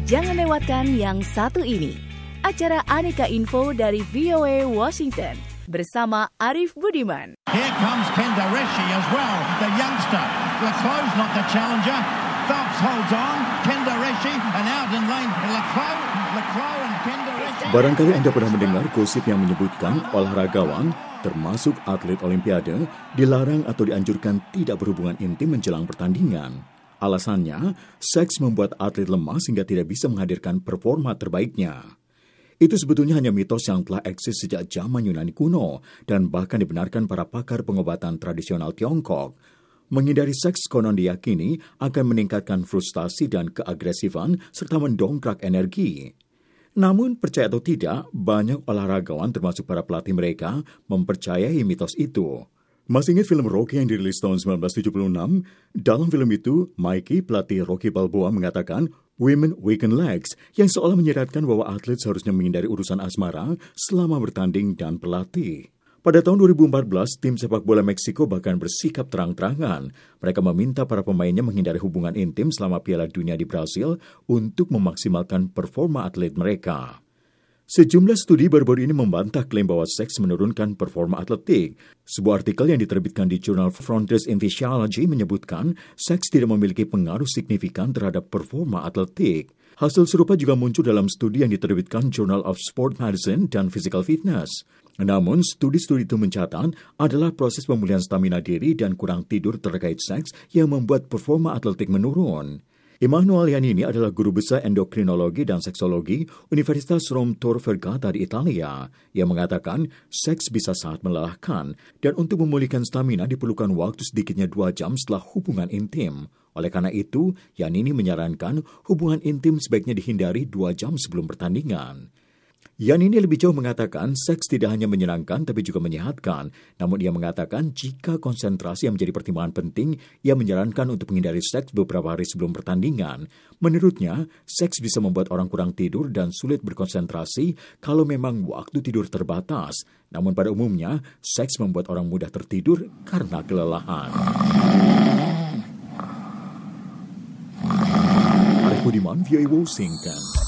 Jangan lewatkan yang satu ini. Acara Aneka Info dari VOA Washington bersama Arif Budiman. Here comes Kenda Reshi as well, the youngster. Leclerc's not the challenger. Phelps holds on. Kenda Reshi and out in lane. Leclerc and Kenda Reshi. Barangkali Anda pernah mendengar gosip yang menyebutkan olahragawan, termasuk atlet Olimpiade, dilarang atau dianjurkan tidak berhubungan intim menjelang pertandingan. Alasannya, seks membuat atlet lemah sehingga tidak bisa menghadirkan performa terbaiknya. Itu sebetulnya hanya mitos yang telah eksis sejak zaman Yunani kuno dan bahkan dibenarkan para pakar pengobatan tradisional Tiongkok. Menghindari seks konon diyakini akan meningkatkan frustasi dan keagresifan serta mendongkrak energi. Namun, percaya atau tidak, banyak olahragawan termasuk para pelatih mereka mempercayai mitos itu. Masih ingat film Rocky yang dirilis tahun 1976? Dalam film itu, Mikey, pelatih Rocky Balboa, mengatakan women weaken legs, yang seolah menyiratkan bahwa atlet seharusnya menghindari urusan asmara selama bertanding dan berlatih. Pada tahun 2014, tim sepak bola Meksiko bahkan bersikap terang-terangan. Mereka meminta para pemainnya menghindari hubungan intim selama Piala Dunia di Brasil untuk memaksimalkan performa atlet mereka. Sejumlah studi baru-baru ini membantah klaim bahwa seks menurunkan performa atletik. Sebuah artikel yang diterbitkan di jurnal Frontiers in Physiology menyebutkan seks tidak memiliki pengaruh signifikan terhadap performa atletik. Hasil serupa juga muncul dalam studi yang diterbitkan Journal of Sport Medicine dan Physical Fitness. Namun, studi-studi itu mencatat adalah proses pemulihan stamina diri dan kurang tidur terkait seks yang membuat performa atletik menurun. Emanuele Iannini adalah guru besar endokrinologi dan seksologi Universitas Rome Tor Vergata di Italia. Ia mengatakan seks bisa sangat melelahkan dan untuk memulihkan stamina diperlukan waktu sedikitnya 2 jam setelah hubungan intim. Oleh karena itu, Iannini menyarankan hubungan intim sebaiknya dihindari 2 jam sebelum pertandingan. Iannini lebih jauh mengatakan seks tidak hanya menyenangkan tapi juga menyehatkan. Namun ia mengatakan jika konsentrasi yang menjadi pertimbangan penting, ia menyarankan untuk menghindari seks beberapa hari sebelum pertandingan. Menurutnya, seks bisa membuat orang kurang tidur dan sulit berkonsentrasi kalau memang waktu tidur terbatas. Namun pada umumnya, seks membuat orang mudah tertidur karena kelelahan. Arif Budiman, VOA Washington.